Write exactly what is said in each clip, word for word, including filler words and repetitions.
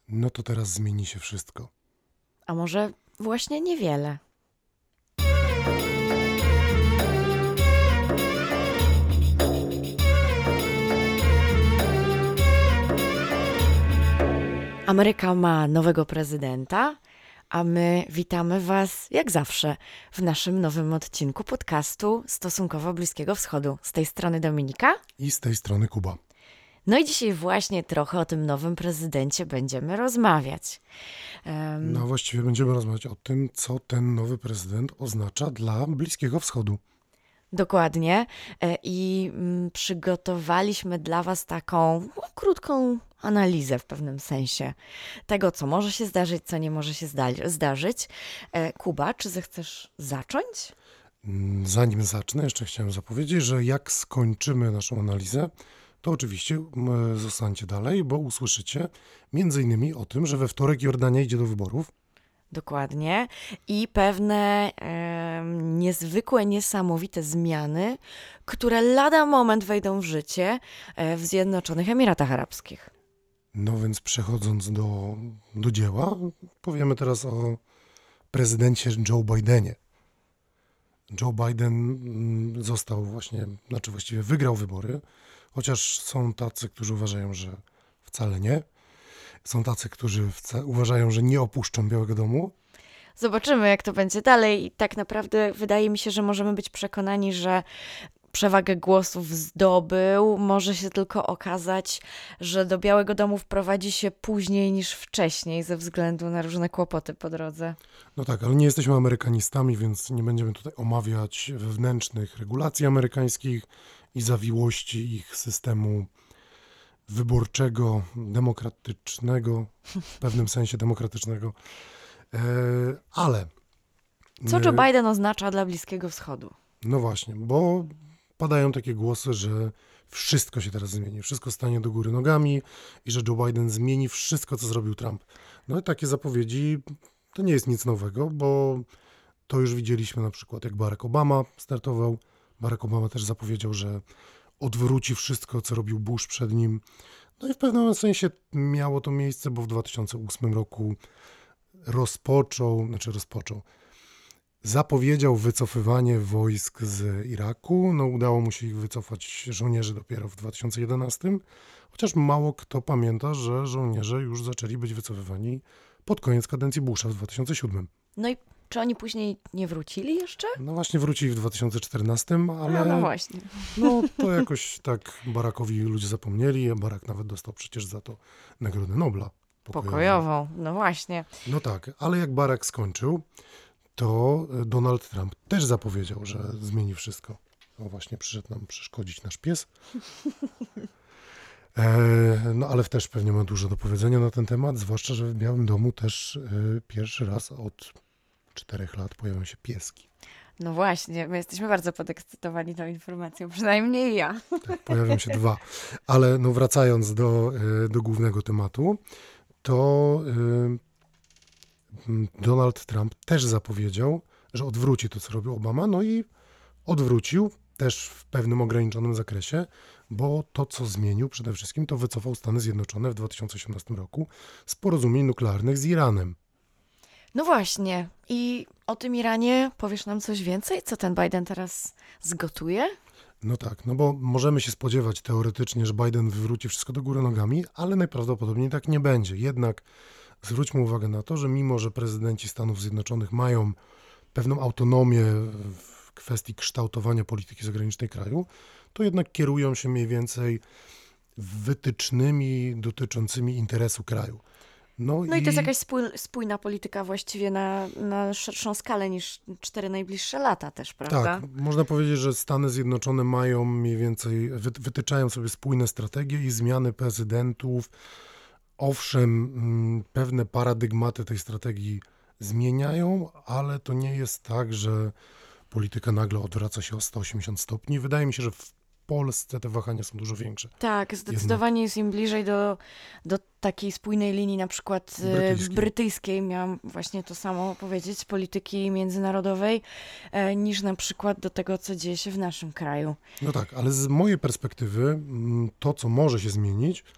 No to teraz zmieni się wszystko. A może właśnie niewiele? Ameryka ma nowego prezydenta, a my witamy Was, jak zawsze, w naszym nowym odcinku podcastu Stosunkowo Bliskiego Wschodu. Z tej strony Dominika. I z tej strony Kuba. No i dzisiaj właśnie trochę o tym nowym prezydencie będziemy rozmawiać. Um, No właściwie będziemy rozmawiać o tym, co ten nowy prezydent oznacza dla Bliskiego Wschodu. Dokładnie. I mm, przygotowaliśmy dla Was taką no, krótką analizę w pewnym sensie tego, co może się zdarzyć, co nie może się zda- zdarzyć. E, Kuba, czy zechcesz zacząć? Zanim zacznę, jeszcze chciałem zapowiedzieć, że jak skończymy naszą analizę, to oczywiście m, zostańcie dalej, bo usłyszycie między innymi o tym, że we wtorek Jordania idzie do wyborów. Dokładnie. I pewne e, niezwykłe, niesamowite zmiany, które lada moment wejdą w życie e, w Zjednoczonych Emiratach Arabskich. No więc przechodząc do, do dzieła, powiemy teraz o prezydencie Joe Bidenie. Joe Biden mm, został właśnie, znaczy właściwie wygrał wybory, chociaż są tacy, którzy uważają, że wcale nie. Są tacy, którzy wca- uważają, że nie opuszczą Białego Domu. Zobaczymy, jak to będzie dalej. I tak naprawdę wydaje mi się, że możemy być przekonani, że przewagę głosów zdobył. Może się tylko okazać, że do Białego Domu wprowadzi się później niż wcześniej ze względu na różne kłopoty po drodze. No tak, ale nie jesteśmy amerykanistami, więc nie będziemy tutaj omawiać wewnętrznych regulacji amerykańskich i zawiłości ich systemu wyborczego, demokratycznego, w pewnym sensie demokratycznego. E, ale... Co Joe Biden oznacza dla Bliskiego Wschodu? No właśnie, bo padają takie głosy, że wszystko się teraz zmieni, wszystko stanie do góry nogami i że Joe Biden zmieni wszystko, co zrobił Trump. No i takie zapowiedzi to nie jest nic nowego, bo to już widzieliśmy na przykład, jak Barack Obama startował. Barack Obama też zapowiedział, że odwróci wszystko, co robił Bush przed nim. No i w pewnym sensie miało to miejsce, bo w dwa tysiące ósmym roku rozpoczął, znaczy rozpoczął, zapowiedział wycofywanie wojsk z Iraku. No udało mu się ich wycofać żołnierzy dopiero w dwa tysiące jedenastym, chociaż mało kto pamięta, że żołnierze już zaczęli być wycofywani pod koniec kadencji Busha w dwa tysiące siódmym. No i czy oni później nie wrócili jeszcze? No właśnie wrócili w dwa tysiące czternastym, ale No, no właśnie. no to jakoś tak Barackowi ludzie zapomnieli, a Barack nawet dostał przecież za to Nagrodę Nobla. Pokojową. Pokojową, no właśnie. No tak, ale jak Barack skończył, to Donald Trump też zapowiedział, że zmieni wszystko. No właśnie przyszedł nam przeszkodzić nasz pies. E, no ale też pewnie ma dużo do powiedzenia na ten temat, zwłaszcza, że w Białym Domu też e, pierwszy raz od czterech lat pojawią się pieski. No właśnie, my jesteśmy bardzo podekscytowani tą informacją, przynajmniej ja. Tak, pojawią się dwa. Ale no wracając do, e, do głównego tematu, to e, Donald Trump też zapowiedział, że odwróci to, co robił Obama, no i odwrócił też w pewnym ograniczonym zakresie, bo to, co zmienił przede wszystkim, to wycofał Stany Zjednoczone w dwa tysiące osiemnastym roku z porozumień nuklearnych z Iranem. No właśnie. I o tym Iranie powiesz nam coś więcej? Co ten Biden teraz zgotuje? No tak, no bo możemy się spodziewać teoretycznie, że Biden wywróci wszystko do góry nogami, ale najprawdopodobniej tak nie będzie. Jednak zwróćmy uwagę na to, że mimo, że prezydenci Stanów Zjednoczonych mają pewną autonomię w kwestii kształtowania polityki zagranicznej kraju, to jednak kierują się mniej więcej wytycznymi dotyczącymi interesu kraju. No, no i... i to jest jakaś spój, spójna polityka właściwie na, na szerszą skalę niż cztery najbliższe lata też, prawda? Tak, można powiedzieć, że Stany Zjednoczone mają mniej więcej, wytyczają sobie spójne strategie i zmiany prezydentów. Owszem, pewne paradygmaty tej strategii zmieniają, ale to nie jest tak, że polityka nagle odwraca się o sto osiemdziesiąt stopni. Wydaje mi się, że w Polsce te wahania są dużo większe. Tak, zdecydowanie Jednak... jest im bliżej do, do takiej spójnej linii, na przykład brytyjskiej. brytyjskiej, miałam właśnie to samo powiedzieć, z polityki międzynarodowej, e, niż na przykład do tego, co dzieje się w naszym kraju. No tak, ale z mojej perspektywy to, co może się zmienić,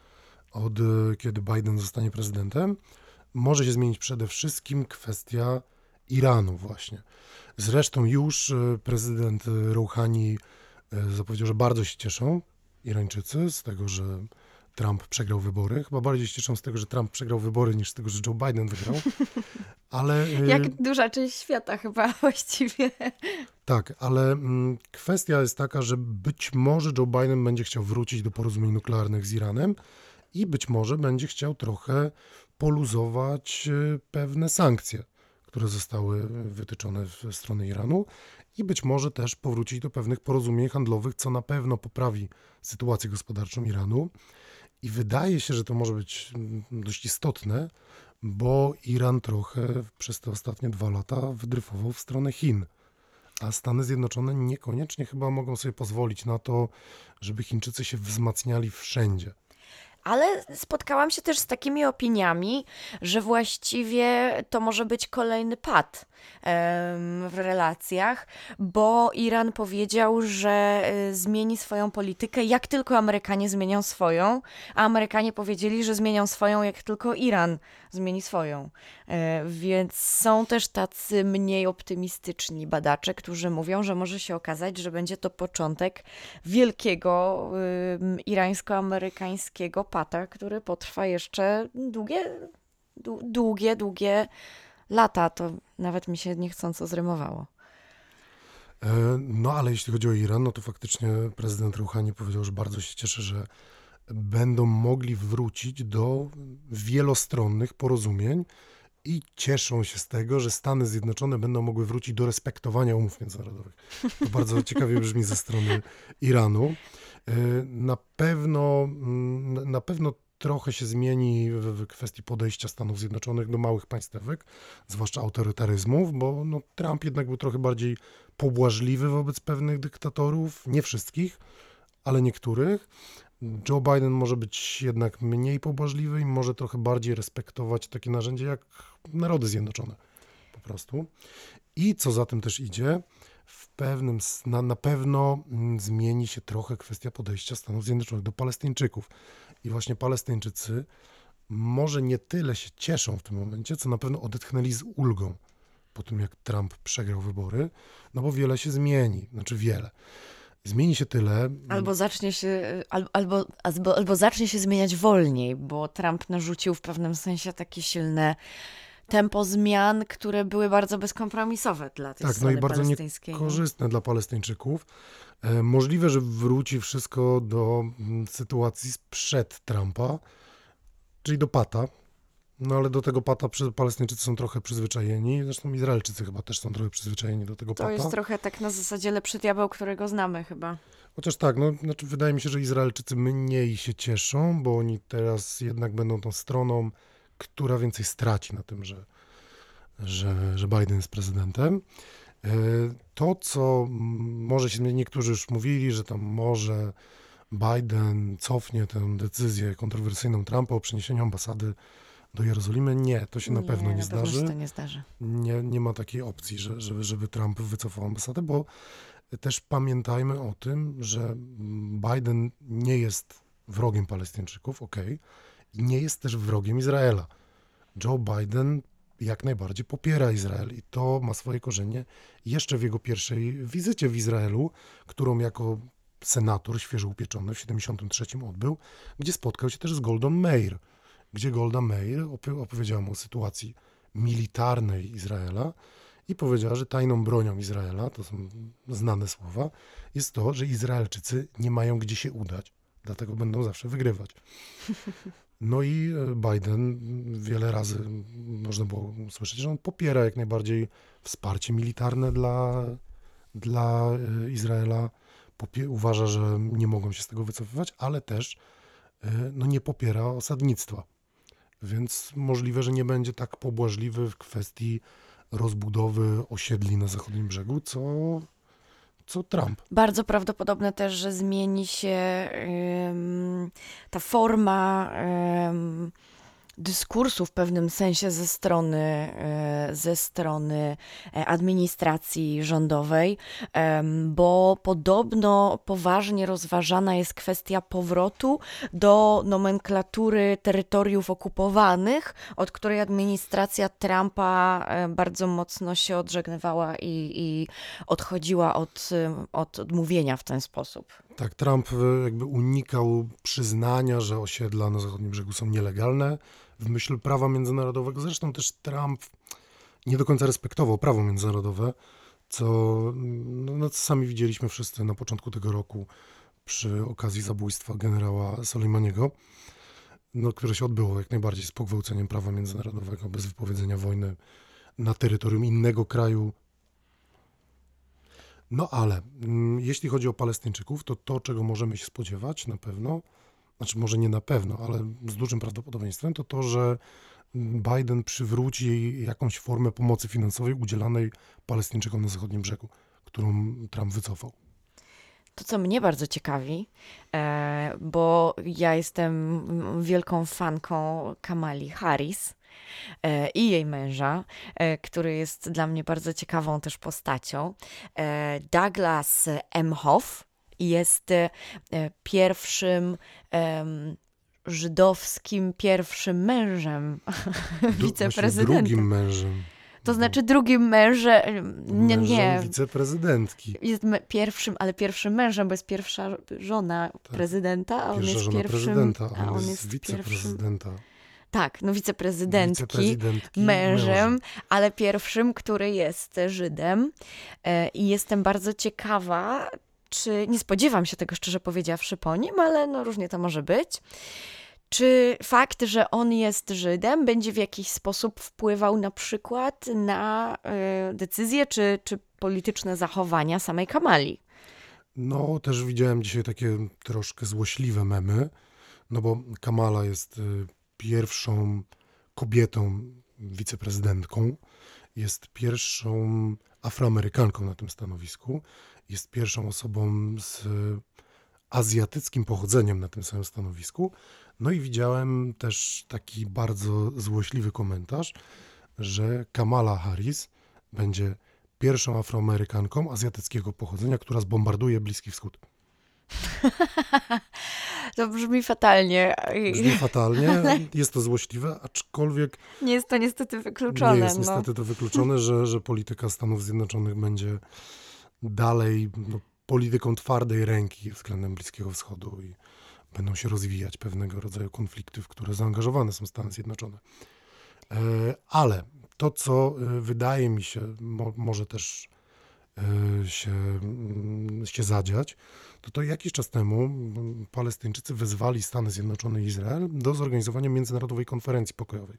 od y, kiedy Biden zostanie prezydentem, może się zmienić przede wszystkim kwestia Iranu właśnie. Zresztą już y, prezydent y, Rouhani y, zapowiedział, że bardzo się cieszą Irańczycy z tego, że Trump przegrał wybory. Chyba bardziej się cieszą z tego, że Trump przegrał wybory, niż z tego, że Joe Biden wygrał. Ale y, Jak duża część świata chyba właściwie. tak, ale mm, kwestia jest taka, że być może Joe Biden będzie chciał wrócić do porozumień nuklearnych z Iranem i być może będzie chciał trochę poluzować y, pewne sankcje, które zostały wytyczone w stronę Iranu i być może też powrócić do pewnych porozumień handlowych, co na pewno poprawi sytuację gospodarczą Iranu. I wydaje się, że to może być mm, dość istotne, bo Iran trochę przez te ostatnie dwa lata wydryfował w stronę Chin. A Stany Zjednoczone niekoniecznie chyba mogą sobie pozwolić na to, żeby Chińczycy się wzmacniali wszędzie. Ale spotkałam się też z takimi opiniami, że właściwie to może być kolejny pad em, w relacjach, bo Iran powiedział, że y, zmieni swoją politykę, jak tylko Amerykanie zmienią swoją, a Amerykanie powiedzieli, że zmienią swoją, jak tylko Iran zmieni swoją. E, Więc są też tacy mniej optymistyczni badacze, którzy mówią, że może się okazać, że będzie to początek wielkiego ym, irańsko-amerykańskiego pata, który potrwa jeszcze długie, dłu- długie, długie lata. To nawet mi się niechcąco zrymowało. E, No ale jeśli chodzi o Iran, no to faktycznie prezydent Rouhani powiedział, że bardzo się cieszy, że będą mogli wrócić do wielostronnych porozumień i cieszą się z tego, że Stany Zjednoczone będą mogły wrócić do respektowania umów międzynarodowych. To bardzo ciekawie brzmi ze strony Iranu. E, Na pewno, mm, na pewno trochę się zmieni w w kwestii podejścia Stanów Zjednoczonych do małych państewek, zwłaszcza autorytaryzmów, bo no, Trump jednak był trochę bardziej pobłażliwy wobec pewnych dyktatorów, nie wszystkich, ale niektórych. Joe Biden może być jednak mniej pobłażliwy i może trochę bardziej respektować takie narzędzie jak Narody Zjednoczone po prostu. I co za tym też idzie, w pewnym, s- na, na pewno mm, zmieni się trochę kwestia podejścia Stanów Zjednoczonych do Palestyńczyków. I właśnie Palestyńczycy może nie tyle się cieszą w tym momencie, co na pewno odetchnęli z ulgą po tym, jak Trump przegrał wybory, no bo wiele się zmieni, znaczy wiele. Zmieni się tyle, Albo zacznie się, al- albo, albo, albo zacznie się zmieniać wolniej, bo Trump narzucił w pewnym sensie takie silne tempo zmian, które były bardzo bezkompromisowe dla tej tak, no i strony bardzo palestyńskiej. nie? niekorzystne dla Palestyńczyków. E, Możliwe, że wróci wszystko do mm, sytuacji sprzed Trumpa, czyli do Pata. No ale do tego Pata przy- Palestyńczycy są trochę przyzwyczajeni, zresztą Izraelczycy chyba też są trochę przyzwyczajeni do tego To Pata. jest trochę tak na zasadzie lepszy diabeł, którego znamy chyba. Chociaż tak, no znaczy wydaje mi się, że Izraelczycy mniej się cieszą, bo oni teraz jednak będą tą stroną, która więcej straci na tym, że, że, że Biden jest prezydentem. E, To, co mm, może się zmienić, niektórzy już mówili, że tam może Biden cofnie tę decyzję kontrowersyjną Trumpa o przeniesieniu ambasady do Jerozolimy. Nie, to się na pewno nie na pewno się zdarzy. to nie zdarzy. Nie, nie ma takiej opcji, że, żeby, żeby Trump wycofał ambasadę, bo też pamiętajmy o tym, że Biden nie jest wrogiem Palestyńczyków, okej, i nie jest też wrogiem Izraela. Joe Biden jak najbardziej popiera Izrael i to ma swoje korzenie jeszcze w jego pierwszej wizycie w Izraelu, którą jako senator świeżo upieczony w siedemdziesiątym trzecim odbył, gdzie spotkał się też z Goldą Meir, gdzie Golda Meir opo- opowiedziała mu o sytuacji militarnej Izraela i powiedziała, że tajną bronią Izraela, to są znane słowa, jest to, że Izraelczycy nie mają gdzie się udać, dlatego będą zawsze wygrywać. No i e, Biden wiele razy można było usłyszeć, że on popiera jak najbardziej wsparcie militarne dla, dla e, Izraela. Popie- uważa, że nie mogą się z tego wycofywać, ale też e, no, nie popiera osadnictwa. Więc możliwe, że nie będzie tak pobłażliwy w kwestii rozbudowy osiedli na zachodnim brzegu, co, co Trump. Bardzo prawdopodobne też, że zmieni się ym, ta forma ym, dyskursu w pewnym sensie ze strony, e, ze strony e, administracji rządowej, em, bo podobno poważnie rozważana jest kwestia powrotu do nomenklatury terytoriów okupowanych, od której administracja Trumpa e, bardzo mocno się odżegnywała i, i odchodziła od, e, od odmówienia w ten sposób. Tak, Trump e, jakby unikał przyznania, że osiedla na zachodnim brzegu są nielegalne w myśl prawa międzynarodowego. Zresztą też Trump nie do końca respektował prawo międzynarodowe, co, no, no, co sami widzieliśmy wszyscy na początku tego roku przy okazji zabójstwa generała Soleimaniego, no, które się odbyło jak najbardziej z pogwałceniem prawa międzynarodowego, bez wypowiedzenia wojny na terytorium innego kraju. No ale mm, jeśli chodzi o Palestyńczyków, to to, czego możemy się spodziewać na pewno, znaczy może nie na pewno, ale z dużym prawdopodobieństwem, to to, że Biden przywróci jakąś formę pomocy finansowej udzielanej Palestyńczykom na zachodnim brzegu, którą Trump wycofał. To, co mnie bardzo ciekawi, e, bo ja jestem wielką fanką Kamali Harris e, i jej męża, e, który jest dla mnie bardzo ciekawą też postacią. E, Douglas Emhoff jest e, pierwszym em, żydowskim pierwszym mężem Du- wiceprezydenta. Właściwie drugim mężem. To znaczy drugim mężem, nie, Mężem nie, wiceprezydentki. jest me- pierwszym, ale pierwszym mężem, bo jest pierwsza żona prezydenta, a on Pierwsza jest żona pierwszym, prezydenta, a a on jest jest pierwszym, wiceprezydenta. tak, no wiceprezydentki, Wiceprezydentki mężem, ale pierwszym, który jest Żydem. E, I jestem bardzo ciekawa, czy, nie spodziewam się tego szczerze powiedziawszy po nim, ale no różnie to może być. Czy fakt, że on jest Żydem, będzie w jakiś sposób wpływał na przykład na e, decyzje czy, czy polityczne zachowania samej Kamali? No, też widziałem dzisiaj takie troszkę złośliwe memy, no bo Kamala jest y, pierwszą kobietą wiceprezydentką, jest pierwszą Afroamerykanką na tym stanowisku, jest pierwszą osobą z azjatyckim pochodzeniem na tym samym stanowisku. No i widziałem też taki bardzo złośliwy komentarz, że Kamala Harris będzie pierwszą Afroamerykanką azjatyckiego pochodzenia, która zbombarduje Bliski Wschód. To brzmi fatalnie. Brzmi fatalnie, jest to złośliwe, aczkolwiek Nie jest to niestety wykluczone. nie jest no. niestety to wykluczone, że, że polityka Stanów Zjednoczonych będzie dalej no, polityką twardej ręki względem Bliskiego Wschodu i będą się rozwijać pewnego rodzaju konflikty, w które zaangażowane są Stany Zjednoczone. E, ale to, co e, wydaje mi się, mo, może też e, się, mm, się zadziać, to to jakiś czas temu mm, Palestyńczycy wezwali Stany Zjednoczone i Izrael do zorganizowania międzynarodowej konferencji pokojowej.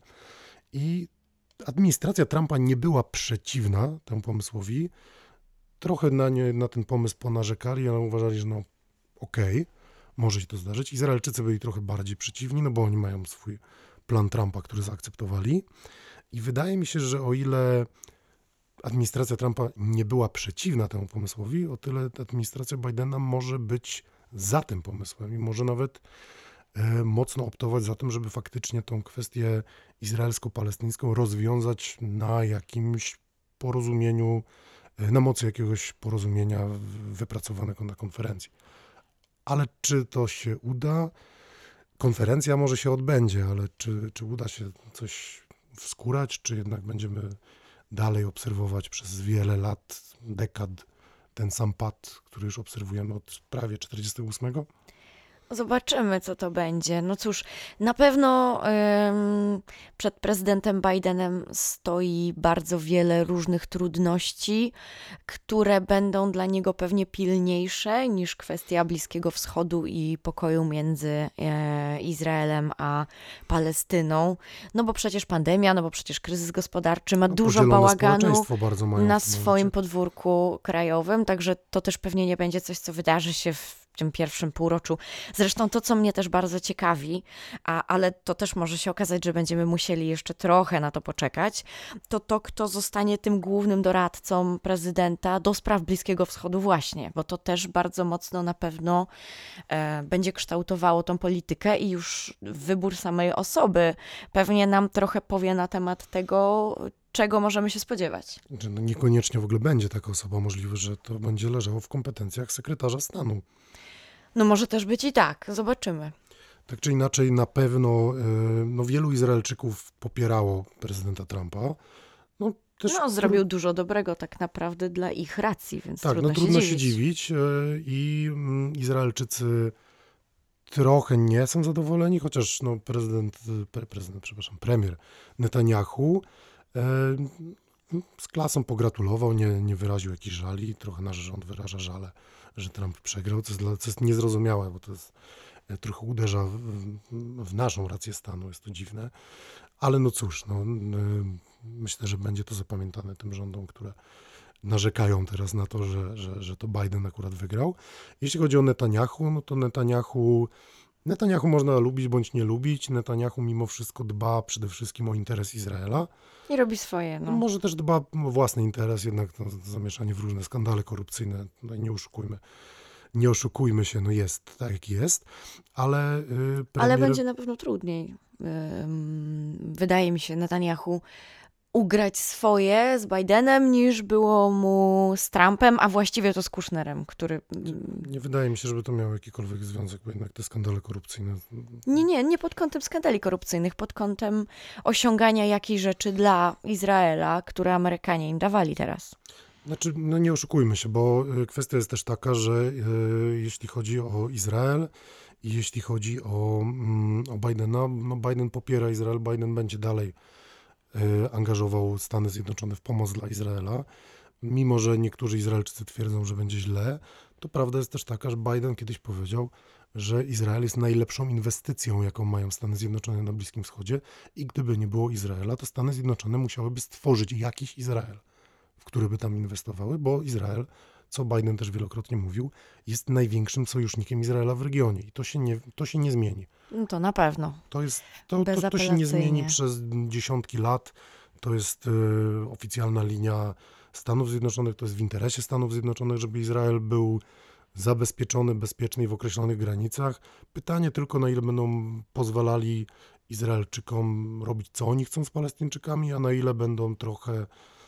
I administracja Trumpa nie była przeciwna temu pomysłowi. Trochę na, nie, na ten pomysł ponarzekali, ale uważali, że no okej, okay, może się to zdarzyć. Izraelczycy byli trochę bardziej przeciwni, no bo oni mają swój plan Trumpa, który zaakceptowali. I wydaje mi się, że o ile administracja Trumpa nie była przeciwna temu pomysłowi, o tyle administracja Bidena może być za tym pomysłem i może nawet e, mocno optować za tym, żeby faktycznie tą kwestię izraelsko-palestyńską rozwiązać na jakimś porozumieniu, e, na mocy jakiegoś porozumienia wypracowanego na konferencji. Ale czy to się uda? Konferencja może się odbędzie, ale czy, czy uda się coś wskórać, czy jednak będziemy dalej obserwować przez wiele lat, dekad ten sam pad, który już obserwujemy od prawie czterdziestego ósmego? Zobaczymy, co to będzie. No cóż, na pewno ym, przed prezydentem Bidenem stoi bardzo wiele różnych trudności, które będą dla niego pewnie pilniejsze niż kwestia Bliskiego Wschodu i pokoju między e, Izraelem a Palestyną. No bo przecież pandemia, no bo przecież kryzys gospodarczy ma No, dużo podzielone bałaganu społeczeństwo bardzo mają na w tym swoim momencie. podwórku krajowym, także to też pewnie nie będzie coś, co wydarzy się w w tym pierwszym półroczu. Zresztą to, co mnie też bardzo ciekawi, a, ale to też może się okazać, że będziemy musieli jeszcze trochę na to poczekać, to to, kto zostanie tym głównym doradcą prezydenta do spraw Bliskiego Wschodu właśnie, bo to też bardzo mocno na pewno e, będzie kształtowało tą politykę i już wybór samej osoby pewnie nam trochę powie na temat tego, czego możemy się spodziewać. Znaczy, no niekoniecznie w ogóle będzie taka osoba, możliwe, że to będzie leżało w kompetencjach sekretarza stanu. No może też być i tak, zobaczymy. Tak czy inaczej, na pewno no, wielu Izraelczyków popierało prezydenta Trumpa. No, też no zrobił dużo dobrego tak naprawdę dla ich racji, więc tak, trudno, no, trudno się się dziwić. dziwić. I Izraelczycy trochę nie są zadowoleni, chociaż no, prezydent, pre, prezydent, przepraszam, premier Netanyahu e, z klasą pogratulował, nie, nie wyraził jakichś żali. Trochę nasz rząd wyraża żale, że Trump przegrał, co jest, dla, co jest niezrozumiałe, bo to jest, trochę uderza w, w naszą rację stanu, jest to dziwne. Ale no cóż, no, myślę, że będzie to zapamiętane tym rządom, które narzekają teraz na to, że, że, że to Biden akurat wygrał. Jeśli chodzi o Netanyahu, no to Netanyahu, Netanyahu można lubić bądź nie lubić. Netanyahu mimo wszystko dba przede wszystkim o interes Izraela. I robi swoje. No. No, może też dba o własny interes, jednak to zamieszanie w różne skandale korupcyjne, no nie oszukujmy. Nie oszukujmy się, no jest tak jak jest, ale... Yy, premier... Ale będzie na pewno trudniej, yy, wydaje mi się, Netanyahu ugrać swoje z Bidenem, niż było mu z Trumpem, a właściwie to z Kushnerem, który... Nie wydaje mi się, żeby to miało jakikolwiek związek, bo jednak te skandale korupcyjne... Nie, nie, nie pod kątem skandali korupcyjnych, pod kątem osiągania jakichś rzeczy dla Izraela, które Amerykanie im dawali teraz. Znaczy, no nie oszukujmy się, bo kwestia jest też taka, że y, jeśli chodzi o Izrael i jeśli chodzi o, y, o Bidena, no Biden popiera Izrael, Biden będzie dalej y, angażował Stany Zjednoczone w pomoc dla Izraela. Mimo że niektórzy Izraelczycy twierdzą, że będzie źle, to prawda jest też taka, że Biden kiedyś powiedział, że Izrael jest najlepszą inwestycją, jaką mają Stany Zjednoczone na Bliskim Wschodzie i gdyby nie było Izraela, to Stany Zjednoczone musiałyby stworzyć jakiś Izrael, w który by tam inwestowały, bo Izrael, co Biden też wielokrotnie mówił, jest największym sojusznikiem Izraela w regionie i to się nie, to się nie zmieni. No to na pewno. To, jest, to, to, to się nie zmieni przez dziesiątki lat. To jest y, oficjalna linia Stanów Zjednoczonych, to jest w interesie Stanów Zjednoczonych, żeby Izrael był zabezpieczony, bezpieczny i w określonych granicach. Pytanie tylko, na ile będą pozwalali Izraelczykom robić, co oni chcą z Palestyńczykami, a na ile będą trochę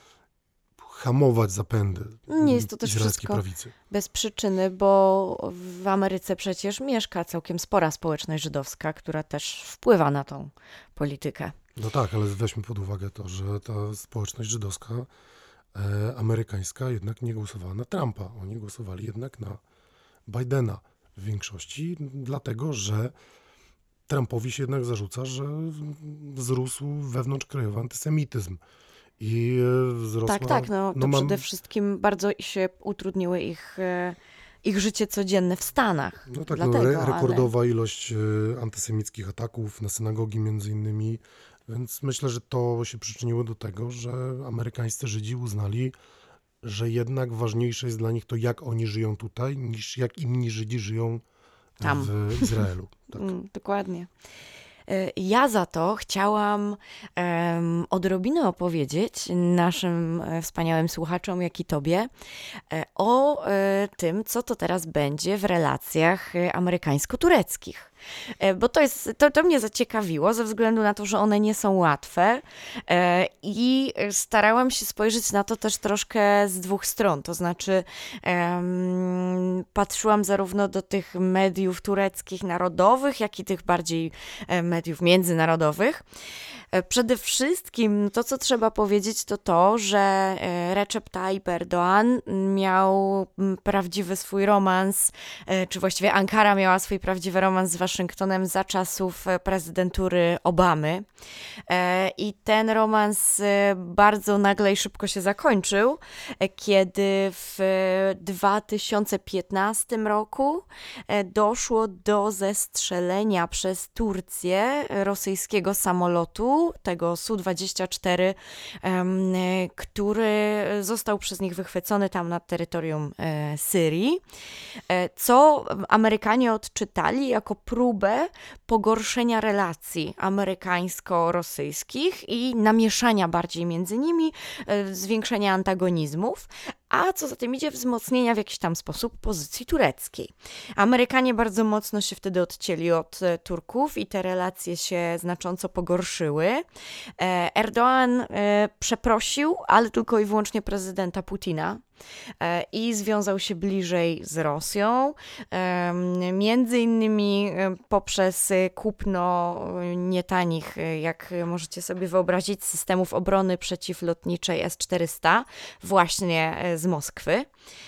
hamować zapędy nie jest to też izraelskiej wszystko prawicy. Bez przyczyny, bo w Ameryce przecież mieszka całkiem spora społeczność żydowska, która też wpływa na tą politykę. No tak, ale weźmy pod uwagę to, że ta społeczność żydowska e, amerykańska jednak nie głosowała na Trumpa. Oni głosowali jednak na Bidena w większości, dlatego że Trumpowi się jednak zarzuca, że wzrósł wewnątrzkrajowy antysemityzm. I wzrosła, tak, tak, no to no mam... przede wszystkim bardzo się utrudniły ich, ich życie codzienne w Stanach. No tak, Dlatego, no, re- rekordowa ale... ilość antysemickich ataków na synagogi między innymi, więc myślę, że to się przyczyniło do tego, że amerykańscy Żydzi uznali, że jednak ważniejsze jest dla nich to, jak oni żyją tutaj, niż jak inni Żydzi żyją tam w Izraelu. Tak. mm, dokładnie. Ja za to chciałam um, odrobinę opowiedzieć naszym wspaniałym słuchaczom, jak i tobie, o e, tym, co to teraz będzie w relacjach amerykańsko-tureckich. E, bo to, jest, to, to mnie zaciekawiło ze względu na to, że one nie są łatwe e, i starałam się spojrzeć na to też troszkę z dwóch stron. To znaczy um, patrzyłam zarówno do tych mediów tureckich narodowych, jak i tych bardziej e, mediów międzynarodowych. Przede wszystkim to, co trzeba powiedzieć, to to, że Recep Tayyip Erdoğan miał prawdziwy swój romans, czy właściwie Ankara miała swój prawdziwy romans z Waszyngtonem za czasów prezydentury Obamy. I ten romans bardzo nagle i szybko się zakończył, kiedy w dwa tysiące piętnastym roku doszło do zestrzelenia przez Turcję rosyjskiego samolotu samolotu, tego S U dwadzieścia cztery, który został przez nich wychwycony tam nad terytorium Syrii, co Amerykanie odczytali jako próbę pogorszenia relacji amerykańsko-rosyjskich i namieszania bardziej między nimi, zwiększenia antagonizmów, a co za tym idzie wzmocnienia w jakiś tam sposób pozycji tureckiej. Amerykanie bardzo mocno się wtedy odcięli od Turków i te relacje się znacząco pogorszyły. Erdoğan przeprosił, ale tylko i wyłącznie prezydenta Putina i związał się bliżej z Rosją, między innymi poprzez kupno nietanich, jak możecie sobie wyobrazić, systemów obrony przeciwlotniczej S czterysta właśnie z Moskwy.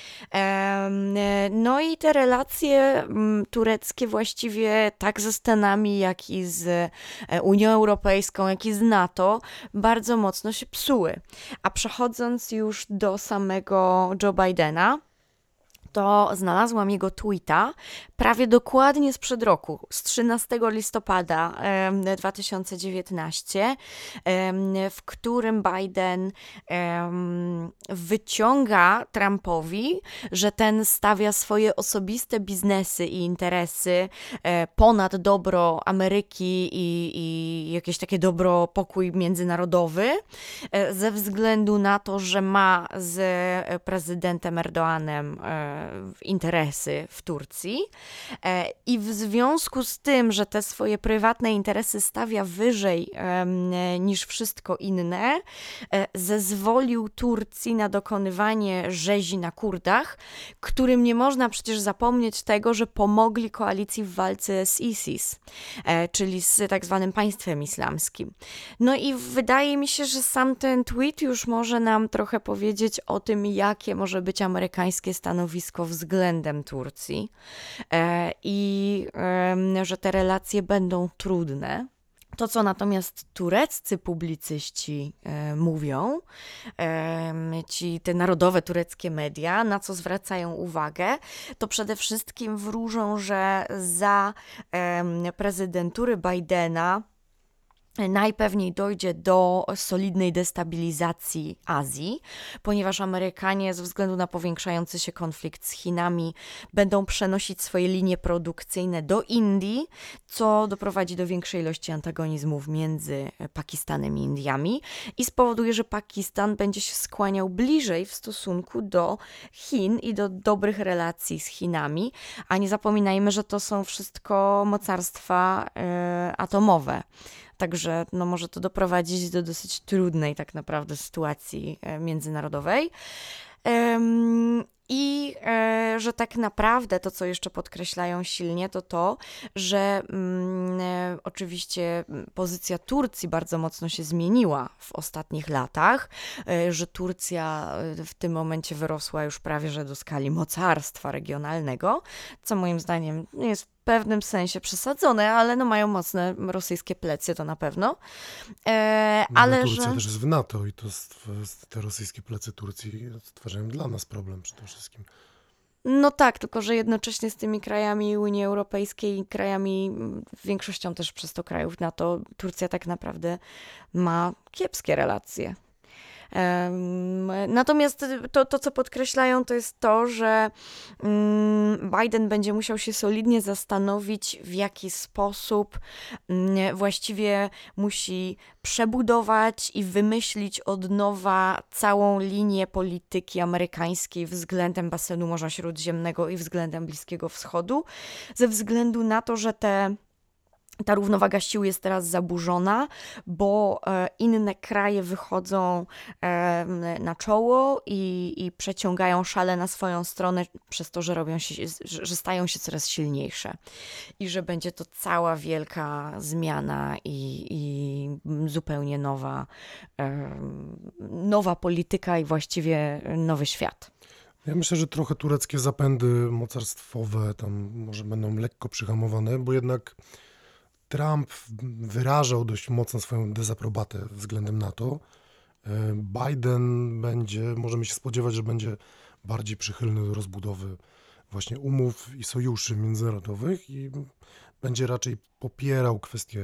No i te relacje tureckie właściwie tak ze Stanami, jak i z Unią Europejską, jak i z NATO bardzo mocno się psuły. A przechodząc już do samego Joe Bidena, to znalazłam jego tweeta prawie dokładnie sprzed roku, z trzynastego listopada dwa tysiące dziewiętnastego, w którym Biden wyciąga Trumpowi, że ten stawia swoje osobiste biznesy i interesy ponad dobro Ameryki i, i jakieś takie dobro, pokój międzynarodowy, ze względu na to, że ma z prezydentem Erdoğanem interesy w Turcji i w związku z tym, że te swoje prywatne interesy stawia wyżej niż wszystko inne, zezwolił Turcji na dokonywanie rzezi na Kurdach, którym nie można przecież zapomnieć tego, że pomogli koalicji w walce z ISIS, czyli z tak zwanym państwem islamskim. No i wydaje mi się, że sam ten tweet już może nam trochę powiedzieć o tym, jakie może być amerykańskie stanowisko względem Turcji e, i e, że te relacje będą trudne. To, co natomiast tureccy publicyści e, mówią, e, ci te narodowe tureckie media, na co zwracają uwagę, to przede wszystkim wróżą, że za e, prezydentury Bidena najpewniej dojdzie do solidnej destabilizacji Azji, ponieważ Amerykanie ze względu na powiększający się konflikt z Chinami będą przenosić swoje linie produkcyjne do Indii, co doprowadzi do większej ilości antagonizmów między Pakistanem i Indiami i spowoduje, że Pakistan będzie się skłaniał bliżej w stosunku do Chin i do dobrych relacji z Chinami, a nie zapominajmy, że to są wszystko mocarstwa y, atomowe. Także no, może to doprowadzić do dosyć trudnej tak naprawdę sytuacji e, międzynarodowej. Ehm, I e, że tak naprawdę to, co jeszcze podkreślają silnie, to to, że mm, e, oczywiście pozycja Turcji bardzo mocno się zmieniła w ostatnich latach, e, że Turcja w tym momencie wyrosła już prawie że do skali mocarstwa regionalnego, co moim zdaniem jest w pewnym sensie przesadzone, ale no mają mocne rosyjskie plecy, to na pewno. E, no, ale Turcja że... też jest w NATO i to te rosyjskie plecy Turcji stwarzają dla nas problem przede wszystkim. No tak, tylko że jednocześnie z tymi krajami Unii Europejskiej i krajami, większością też przez to krajów NATO, Turcja tak naprawdę ma kiepskie relacje. Natomiast to, to, co podkreślają, to jest to, że Biden będzie musiał się solidnie zastanowić, w jaki sposób właściwie musi przebudować i wymyślić od nowa całą linię polityki amerykańskiej względem basenu Morza Śródziemnego i względem Bliskiego Wschodu, ze względu na to, że te Ta równowaga sił jest teraz zaburzona, bo inne kraje wychodzą na czoło i, i przeciągają szale na swoją stronę przez to, że robią się, że stają się coraz silniejsze i że będzie to cała wielka zmiana i, i zupełnie nowa, nowa polityka i właściwie nowy świat. Ja myślę, że trochę tureckie zapędy mocarstwowe tam może będą lekko przyhamowane, bo jednak Trump wyrażał dość mocno swoją dezaprobatę względem NATO. Biden będzie, możemy się spodziewać, że będzie bardziej przychylny do rozbudowy właśnie umów i sojuszy międzynarodowych i będzie raczej popierał kwestię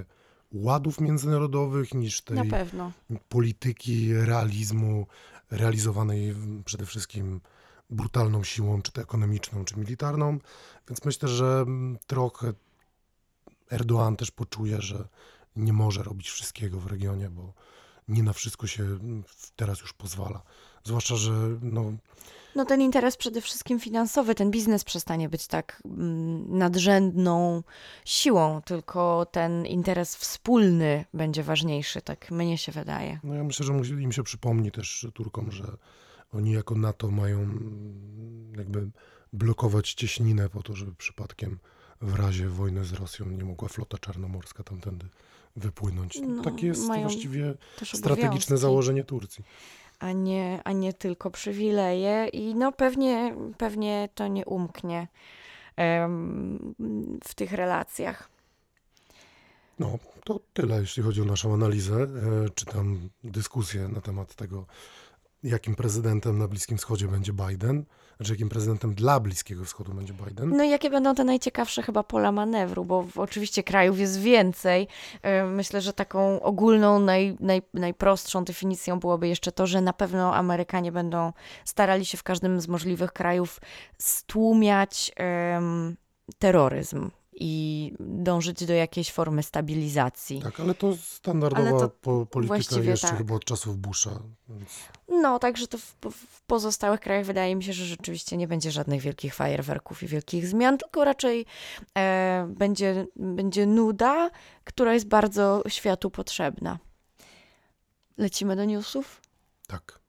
ładów międzynarodowych, niż Na tej pewno. polityki realizmu realizowanej przede wszystkim brutalną siłą, czy to ekonomiczną, czy militarną. Więc myślę, że trochę Erdoğan też poczuje, że nie może robić wszystkiego w regionie, bo nie na wszystko się teraz już pozwala. Zwłaszcza, że no, No ten interes przede wszystkim finansowy, ten biznes przestanie być tak mm, nadrzędną siłą, tylko ten interes wspólny będzie ważniejszy, tak mnie się wydaje. no ja myślę, że musi- im się przypomni też Turkom, że oni jako NATO mają jakby blokować cieśninę po to, żeby przypadkiem w razie wojny z Rosją nie mogła flota czarnomorska tamtędy wypłynąć. No, Takie jest mają właściwie też strategiczne obowiązki, założenie Turcji. a nie, a nie tylko przywileje i no pewnie, pewnie to nie umknie em, w tych relacjach. No, to tyle, jeśli chodzi o naszą analizę, e, czy tam dyskusję na temat tego, jakim prezydentem na Bliskim Wschodzie będzie Biden, znaczy jakim prezydentem dla Bliskiego Wschodu będzie Biden. No i jakie będą te najciekawsze chyba pola manewru, bo w- oczywiście krajów jest więcej. E, Myślę, że taką ogólną, naj, naj, najprostszą definicją byłoby jeszcze to, że na pewno Amerykanie będą starali się w każdym z możliwych krajów stłumiać em, terroryzm i dążyć do jakiejś formy stabilizacji. Tak, ale to standardowa Ale to po, polityka właściwie jeszcze tak. chyba od czasów Busha. Więc No, także to w, w pozostałych krajach wydaje mi się, że rzeczywiście nie będzie żadnych wielkich fajerwerków i wielkich zmian, tylko raczej e, będzie, będzie nuda, która jest bardzo światu potrzebna. Lecimy do newsów? tak.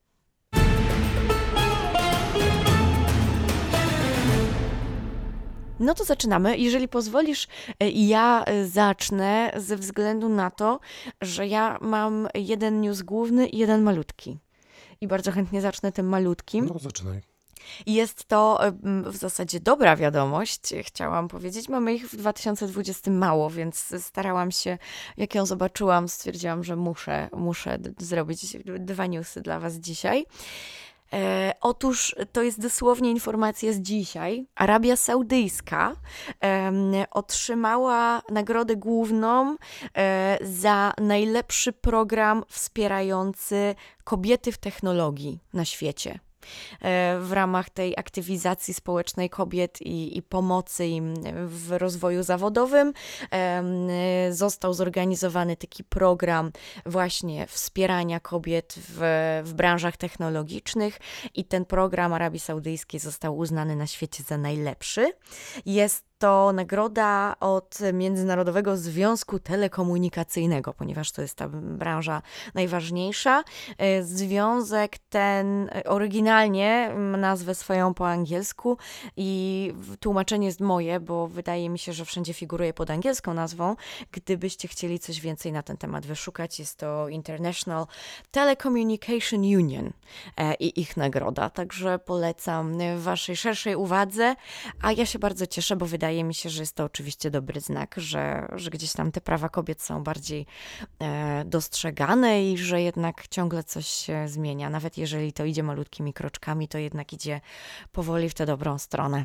No to zaczynamy. Jeżeli pozwolisz, e, ja e, zacznę ze względu na to, że ja mam jeden news główny i jeden malutki. I bardzo chętnie zacznę tym malutkim. No, zaczynaj. I jest to em, w zasadzie dobra wiadomość, chciałam powiedzieć. Mamy ich w dwa tysiące dwudziestym mało, więc starałam się, jak ją zobaczyłam, stwierdziłam, że muszę, muszę d- zrobić dwa newsy dla Was dzisiaj. E, otóż to jest dosłownie informacja z dzisiaj. Arabia Saudyjska em, otrzymała nagrodę główną e, za najlepszy program wspierający kobiety w technologii na świecie. E, w ramach tej aktywizacji społecznej kobiet i, i pomocy im w rozwoju zawodowym em, został zorganizowany taki program właśnie wspierania kobiet w, w branżach technologicznych i ten program Arabii Saudyjskiej został uznany na świecie za najlepszy. Jest to nagroda od Międzynarodowego Związku Telekomunikacyjnego, ponieważ to jest ta branża najważniejsza. E, Związek ten e, oryginalnie ma nazwę swoją po angielsku i w- tłumaczenie jest moje, bo wydaje mi się, że wszędzie figuruje pod angielską nazwą. Gdybyście chcieli coś więcej na ten temat wyszukać, jest to International Telecommunication Union e, i ich nagroda. Także polecam w waszej szerszej uwadze, a ja się bardzo cieszę, bo wydaje mi się, że jest to oczywiście dobry znak, że, że gdzieś tam te prawa kobiet są bardziej e, dostrzegane i że jednak ciągle coś się zmienia. Nawet jeżeli to idzie malutkimi kroczkami, to jednak idzie powoli w tę dobrą stronę.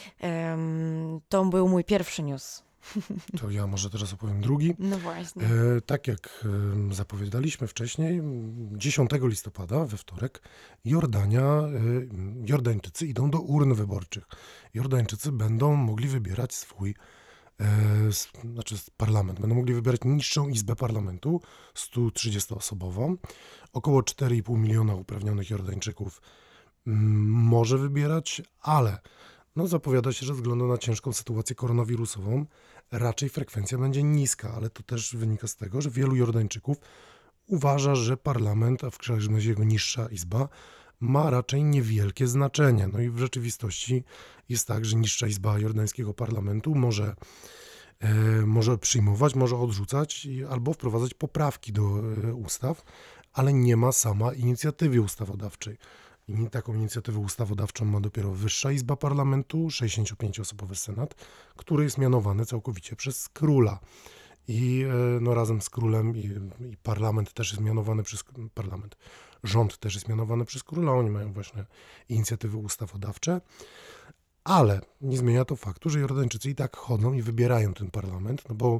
Em, to był mój pierwszy news. To ja może teraz opowiem drugi. No właśnie. E, tak jak e, zapowiadaliśmy wcześniej, dziesiątego listopada, we wtorek, Jordania, e, Jordańczycy idą do urn wyborczych. Jordańczycy będą mogli wybierać swój e, s- znaczy parlament. Będą mogli wybierać niższą izbę parlamentu, sto trzydziestoosobową. Około cztery i pół miliona uprawnionych Jordańczyków mm, może wybierać, ale no, zapowiada się, że ze względu na ciężką sytuację koronawirusową raczej frekwencja będzie niska, ale to też wynika z tego, że wielu Jordańczyków uważa, że parlament, a w każdym razie jego niższa izba, ma raczej niewielkie znaczenie. No i w rzeczywistości jest tak, że niższa izba jordańskiego parlamentu może, e, może przyjmować, może odrzucać i, albo wprowadzać poprawki do e, ustaw, ale nie ma sama inicjatywy ustawodawczej. I taką inicjatywę ustawodawczą ma dopiero Wyższa Izba Parlamentu, sześćdziesięciopięcioosobowy Senat, który jest mianowany całkowicie przez króla. I e, no, razem z królem i, i parlament też jest mianowany przez parlament. Rząd też jest mianowany przez króla. Oni mają właśnie inicjatywy ustawodawcze. Ale nie zmienia to faktu, że Jordańczycy i tak chodzą i wybierają ten parlament, no bo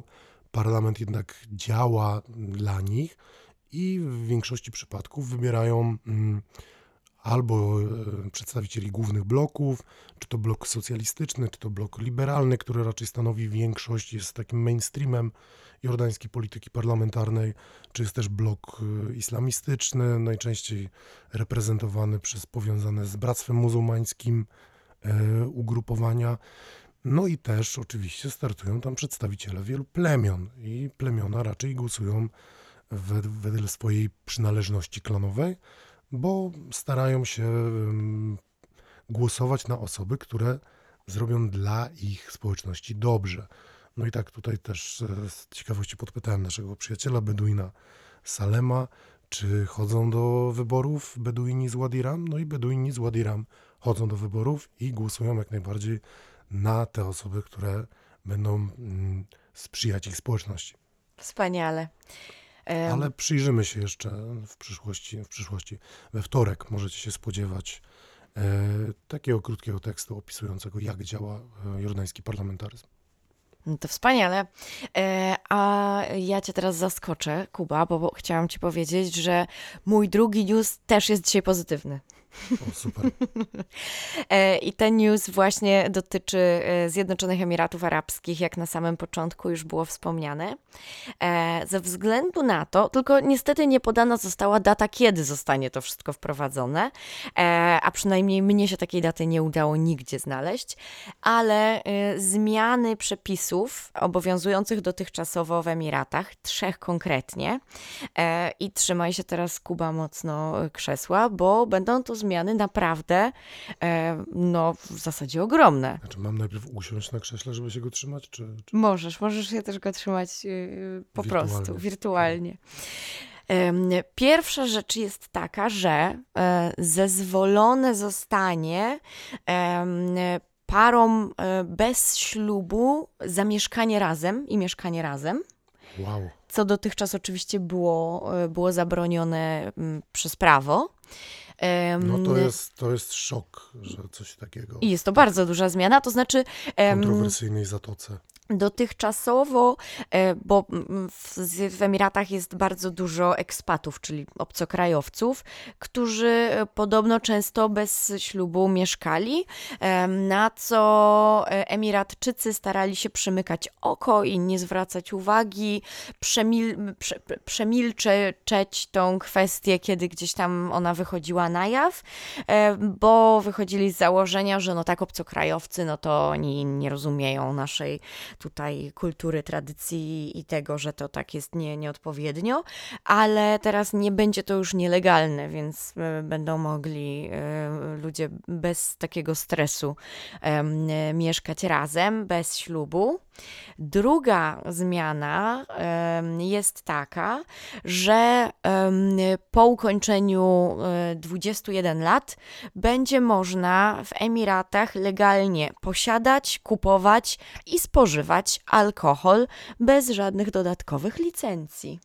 parlament jednak działa dla nich i w większości przypadków wybierają mm, albo e, przedstawicieli głównych bloków, czy to blok socjalistyczny, czy to blok liberalny, który raczej stanowi większość, jest takim mainstreamem jordańskiej polityki parlamentarnej, czy jest też blok e, islamistyczny, najczęściej reprezentowany przez powiązane z Bractwem Muzułmańskim e, ugrupowania. No i też oczywiście startują tam przedstawiciele wielu plemion i plemiona raczej głosują wed- wedle swojej przynależności klanowej, bo starają się em, głosować na osoby, które zrobią dla ich społeczności dobrze. No i tak tutaj też e, z ciekawości podpytałem naszego przyjaciela Beduina Salema, czy chodzą do wyborów Beduini z Wadi Ram. No i Beduini z Wadi Ram chodzą do wyborów i głosują jak najbardziej na te osoby, które będą mm, sprzyjać ich społeczności. Wspaniale. Em, Ale przyjrzymy się jeszcze w przyszłości, w przyszłości. We wtorek możecie się spodziewać e, takiego krótkiego tekstu opisującego, jak działa e, jordański parlamentaryzm. No to wspaniale. E, a ja cię teraz zaskoczę, Kuba, bo, bo chciałam ci powiedzieć, że mój drugi news też jest dzisiaj pozytywny. O, super. E, I ten news właśnie dotyczy e, Zjednoczonych Emiratów Arabskich, jak na samym początku już było wspomniane. E, ze względu na to, tylko niestety nie podana została data, kiedy zostanie to wszystko wprowadzone, e, a przynajmniej mnie się takiej daty nie udało nigdzie znaleźć, ale e, zmiany przepisów obowiązujących dotychczasowo w Emiratach, trzech konkretnie, e, i trzymaj się teraz, Kuba, mocno krzesła, bo będą to zmiany naprawdę, e, no w zasadzie ogromne. Znaczy, mam najpierw usiąść na krześle, żeby się go trzymać, czy... czy... Możesz, możesz się też go trzymać yy, po Wirtualnie. prostu, wirtualnie. Em, Pierwsza rzecz jest taka, że e, zezwolone zostanie em, parom e, bez ślubu zamieszkanie razem i mieszkanie razem, Wow. co dotychczas oczywiście było, e, było zabronione m, przez prawo. Em, No to jest, to jest szok, że coś takiego I jest to bardzo duża zmiana, to znaczy w em, kontrowersyjnej zatoce. dotychczasowo, e, bo mm, w, z- w Emiratach jest bardzo dużo ekspatów, czyli obcokrajowców, którzy e, podobno często bez ślubu mieszkali, em, na co e, Emiratczycy starali się przymykać oko i nie zwracać uwagi, przemil, prze, przemilczeć tą kwestię, kiedy gdzieś tam ona wychodziła na jaw, e, bo wychodzili z założenia, że no tak obcokrajowcy, no to oni nie rozumieją naszej tutaj kultury, tradycji i tego, że to tak jest nie, nieodpowiednio, ale teraz nie będzie to już nielegalne, więc e, będą mogli e, ludzie bez takiego stresu em, e, mieszkać razem, bez ślubu. Druga zmiana em, jest taka, że em, po ukończeniu e, dwudziestu jeden lat będzie można w Emiratach legalnie posiadać, kupować i spożywać alkohol bez żadnych dodatkowych licencji.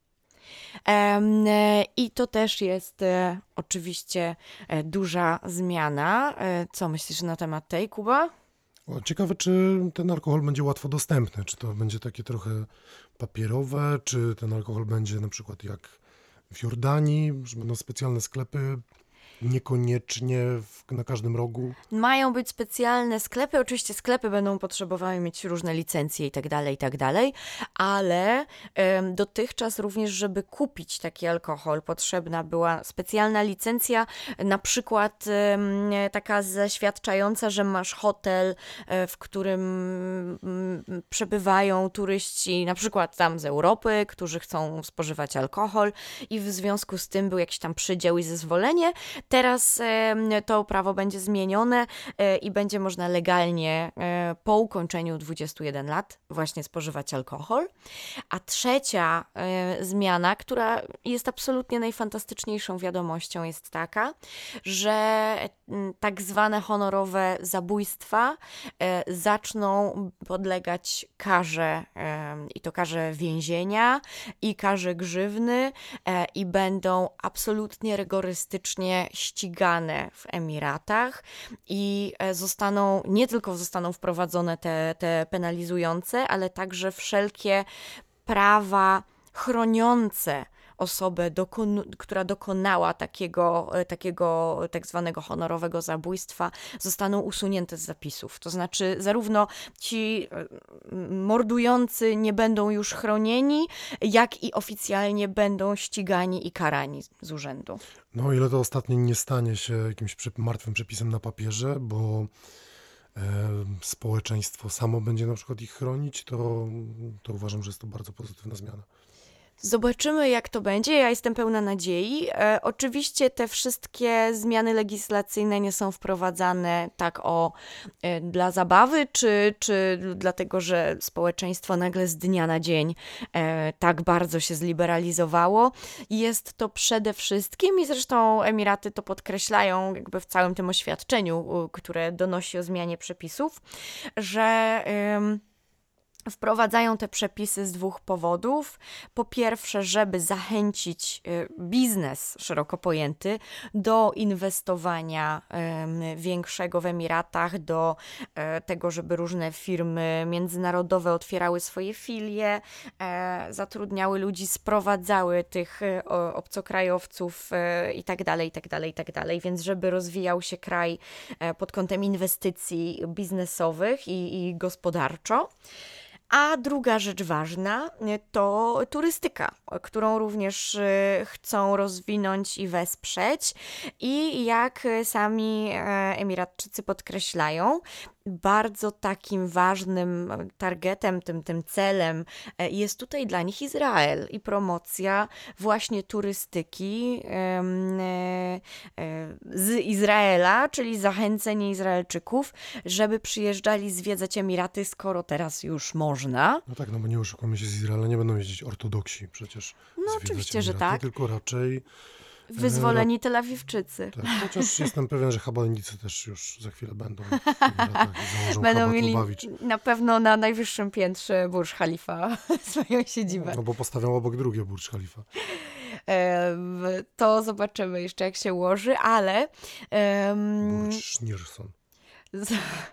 Em, e, I to też jest e, oczywiście e, duża zmiana. E, co myślisz na temat tej, Kuba? O, ciekawe, czy ten alkohol będzie łatwo dostępny, czy to będzie takie trochę papierowe, czy ten alkohol będzie na przykład jak w Jordanii, że będą specjalne sklepy, niekoniecznie w, na każdym rogu. Mają być specjalne sklepy, oczywiście sklepy będą potrzebowały mieć różne licencje i tak dalej, i tak dalej, ale em, dotychczas również, żeby kupić taki alkohol, potrzebna była specjalna licencja, na przykład em, taka zaświadczająca, że masz hotel, e, w którym mm, przebywają turyści, na przykład tam z Europy, którzy chcą spożywać alkohol i w związku z tym był jakiś tam przydział i zezwolenie. Teraz e, to prawo będzie zmienione e, i będzie można legalnie e, po ukończeniu dwudziestu jeden lat właśnie spożywać alkohol. A trzecia e, zmiana, która jest absolutnie najfantastyczniejszą wiadomością, jest taka, że tak zwane honorowe zabójstwa e, zaczną podlegać karze e, i to karze więzienia i karze grzywny e, i będą absolutnie rygorystycznie ścigane w Emiratach i e, zostaną, nie tylko zostaną wprowadzone te, te penalizujące, ale także wszelkie prawa chroniące osobę, dokon- która dokonała takiego, takiego tak zwanego honorowego zabójstwa, zostaną usunięte z zapisów. To znaczy zarówno ci mordujący nie będą już chronieni, jak i oficjalnie będą ścigani i karani z urzędu. No o ile to ostatnie nie stanie się jakimś przy- martwym przepisem na papierze, bo e, społeczeństwo samo będzie na przykład ich chronić, to, to uważam, że jest to bardzo pozytywna zmiana. Zobaczymy, jak to będzie. Ja jestem pełna nadziei. E, oczywiście te wszystkie zmiany legislacyjne nie są wprowadzane tak o e, dla zabawy, czy, czy dlatego, że społeczeństwo nagle z dnia na dzień e, tak bardzo się zliberalizowało. Jest to przede wszystkim, i zresztą Emiraty to podkreślają jakby w całym tym oświadczeniu, u, które donosi o zmianie przepisów, że... Ym, Wprowadzają te przepisy z dwóch powodów. Po pierwsze, żeby zachęcić biznes szeroko pojęty do inwestowania większego w Emiratach, do tego, żeby różne firmy międzynarodowe otwierały swoje filie, zatrudniały ludzi, sprowadzały tych obcokrajowców i tak dalej, i tak dalej, i tak dalej. Więc żeby rozwijał się kraj pod kątem inwestycji biznesowych i, i gospodarczo. A druga rzecz ważna to turystyka, którą również chcą rozwinąć i wesprzeć. I jak sami Emiratczycy podkreślają, bardzo takim ważnym targetem, tym, tym celem jest tutaj dla nich Izrael i promocja właśnie turystyki z Izraela, czyli zachęcenie Izraelczyków, żeby przyjeżdżali zwiedzać Emiraty, skoro teraz już można. No tak, no bo nie oszukujmy się, z Izraela nie będą jeździć ortodoksi przecież. No oczywiście, Emiraty, że tak. Tylko raczej... Wyzwoleni Tel Awiwczycy. Tak, chociaż jestem pewien, że Habańczycy też już za chwilę będą w Emiratach i założą Będą mieli Habat-Lubawicz. na pewno na najwyższym piętrze Burj Khalifa swoją siedzibę. No bo postawią obok drugie Burj Khalifa. Em, To zobaczymy jeszcze, jak się ułoży, ale em, Burj Schneerson. z-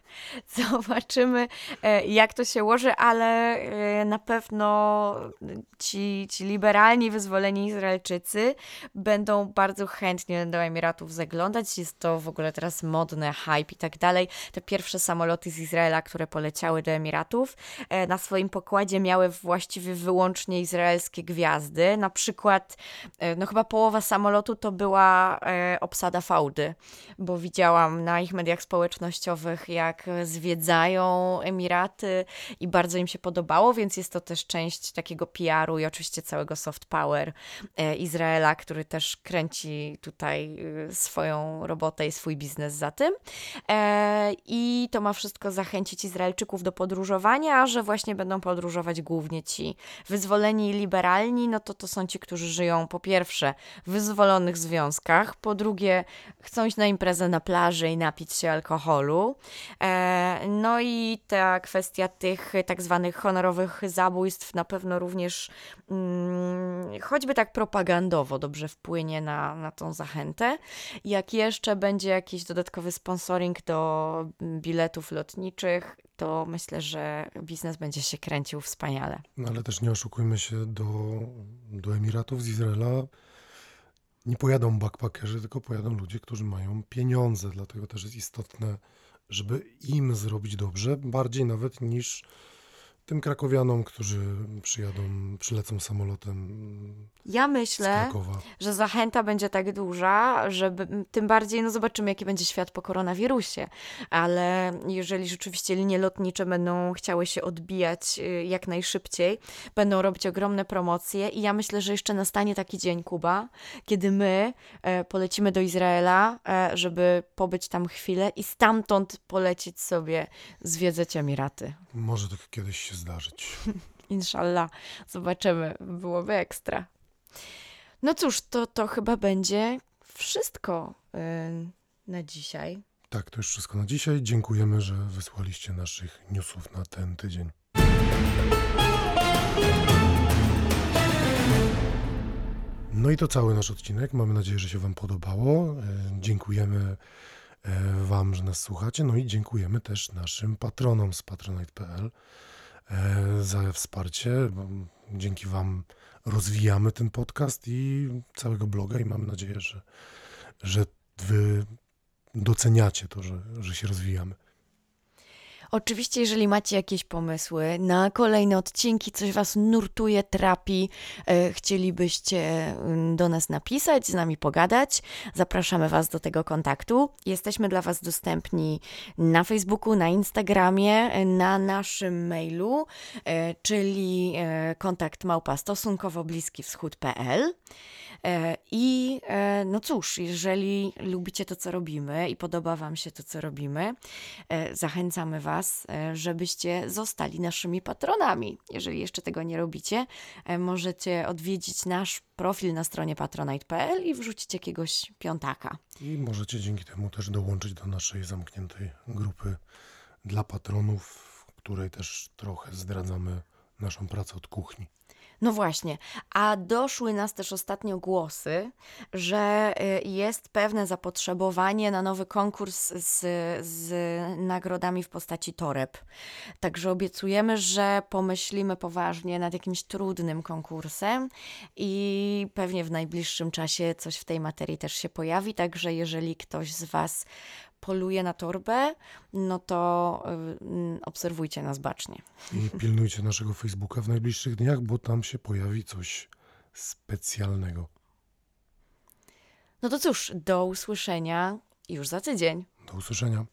zobaczymy, e, jak to się ułoży, ale e, na pewno ci, ci liberalni, wyzwoleni Izraelczycy będą bardzo chętnie do Emiratów zaglądać. Jest to w ogóle teraz modne, hype i tak dalej. Te pierwsze samoloty z Izraela, które poleciały do Emiratów, e, na swoim pokładzie miały właściwie wyłącznie izraelskie gwiazdy. Na przykład, e, no chyba połowa samolotu to była e, obsada fałdy, bo widziałam na ich mediach społecznościowych, jak zwiedzają Emiraty i bardzo im się podobało, więc jest to też część takiego P R u i oczywiście całego soft power e, Izraela, który też kręci tutaj e, swoją robotę i swój biznes za tym. E, I to ma wszystko zachęcić Izraelczyków do podróżowania, a że właśnie będą podróżować głównie ci wyzwoleni i liberalni, no to to są ci, którzy żyją po pierwsze w wyzwolonych związkach, po drugie chcą iść na imprezę na plaży i napić się alkoholu. E, No i ta kwestia tych tak zwanych honorowych zabójstw na pewno również mm, choćby tak propagandowo dobrze wpłynie na, na tą zachętę. Jak jeszcze będzie jakiś dodatkowy sponsoring do biletów lotniczych, to myślę, że biznes będzie się kręcił wspaniale. No ale też nie oszukujmy się, do, do Emiratów z Izraela nie pojadą backpackerzy, tylko pojadą ludzie, którzy mają pieniądze. Dlatego też jest istotne, żeby im zrobić dobrze, bardziej nawet niż tym krakowianom, którzy przyjadą, przylecą samolotem Ja z myślę, Krakowa. że zachęta będzie tak duża, żeby tym bardziej, no zobaczymy, jaki będzie świat po koronawirusie, ale jeżeli rzeczywiście linie lotnicze będą chciały się odbijać y, jak najszybciej, będą robić ogromne promocje i ja myślę, że jeszcze nastanie taki dzień, Kuba, kiedy my e, polecimy do Izraela, e, żeby pobyć tam chwilę i stamtąd polecieć sobie zwiedzać Emiraty. Może tak kiedyś się zdarzyć. Inshallah, zobaczymy, byłoby ekstra. No cóż, to, to chyba będzie wszystko. Yy, na dzisiaj. Tak, to już wszystko na dzisiaj. Dziękujemy, że wysłaliście naszych newsów na ten tydzień. No i to cały nasz odcinek. Mamy nadzieję, że się Wam podobało. Dziękujemy Wam, że nas słuchacie. No i dziękujemy też naszym patronom z patronite kropka p l za wsparcie. Dzięki Wam rozwijamy ten podcast i całego bloga i mamy nadzieję, że, że Wy doceniacie to, że, że się rozwijamy. Oczywiście, jeżeli macie jakieś pomysły na kolejne odcinki, coś Was nurtuje, trapi, e, chcielibyście do nas napisać, z nami pogadać, zapraszamy Was do tego kontaktu. Jesteśmy dla Was dostępni na Facebooku, na Instagramie, na naszym mailu, e, czyli e, kontakt małpa stosunkowo bliski wschód kropka p l. I no cóż, jeżeli lubicie to, co robimy i podoba Wam się to, co robimy, zachęcamy Was, żebyście zostali naszymi patronami. Jeżeli jeszcze tego nie robicie, możecie odwiedzić nasz profil na stronie patronite kropka p l i wrzucić jakiegoś piątaka. I możecie dzięki temu też dołączyć do naszej zamkniętej grupy dla patronów, w której też trochę zdradzamy naszą pracę od kuchni. No właśnie, a doszły nas też ostatnio głosy, że jest pewne zapotrzebowanie na nowy konkurs z, z nagrodami w postaci toreb. Także obiecujemy, że pomyślimy poważnie nad jakimś trudnym konkursem i pewnie w najbliższym czasie coś w tej materii też się pojawi, także jeżeli ktoś z Was poluje na torbę, no to y, obserwujcie nas bacznie. I pilnujcie naszego Facebooka w najbliższych dniach, bo tam się pojawi coś specjalnego. No to cóż, do usłyszenia już za tydzień. Do usłyszenia.